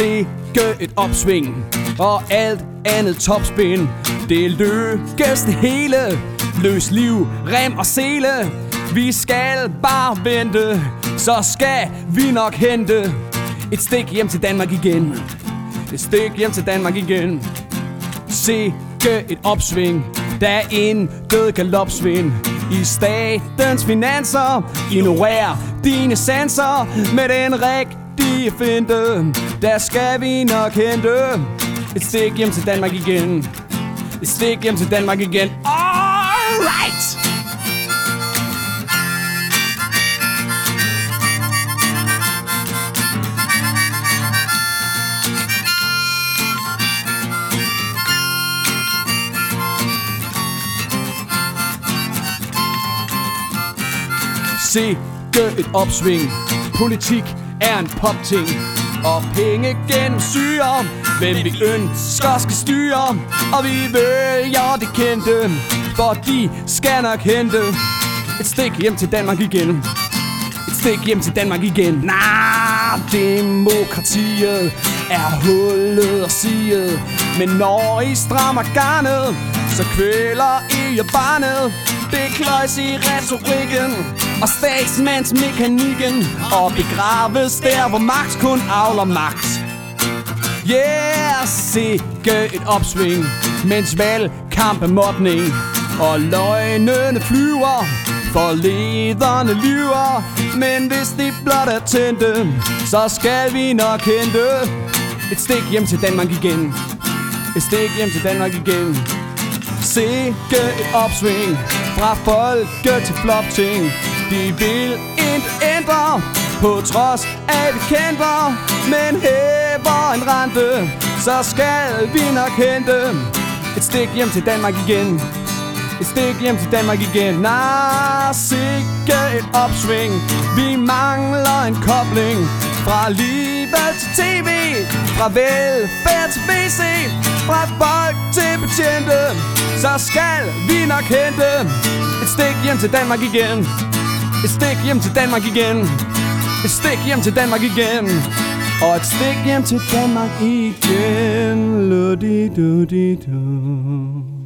Sikke et opsving og alt andet topspin. Det lykkes det hele. Løs liv, rem og sele. Vi skal bare vente, så skal vi nok hente et stik hjem til Danmark igen. Et stik hjem til Danmark igen. Sikke et opsving. Der er intet galopsving i statens finanser. Ignorer dine sanser med den rigtige finte. Der skal vi nok hente et stik hjem til Danmark igen. Et stik hjem til Danmark igen. Alright! Sikke et opsving. Politik er en popting, og penge gennemsyrer, hvem vi ønsker skal styre. Og vi vælger det kendte, for de skal nok hente et stik hjem til Danmark igen. Et stik hjem til Danmark igen. Demokratiet er hullet og siget, men når I strammer garnet, så kvæler I jo barnet. Det kløjs i retorikken og statsmandsmekanikken, og begraves der, hvor magt kun avler magt. Yeah, sikke et opsving, mens valgkamp er mobning, og løgnene flyver, for lederne lyver. Men hvis de blot er tændte, så skal vi nok hente et stik hjem til Danmark igen. Et stik hjem til Danmark igen. Sikke et opsving fra folket til flopting. De vil intet ændre, på trods af vi kæmper, men hæver en rente, så skal vi nok hente et stik hjem til Danmark igen. Et stik hjem til Danmark igen. Sikke et opsving. Vi mangler en kobling fra alligevel til tv, fra velfærd til WC, fra folk til betjente, så skal vi nok hente et stik hjem til Danmark igen. Et stik hjem til Danmark igen. Et stik hjem til Danmark igen. Og et stik hjem til Danmark igen. Lu-di-du-di-du.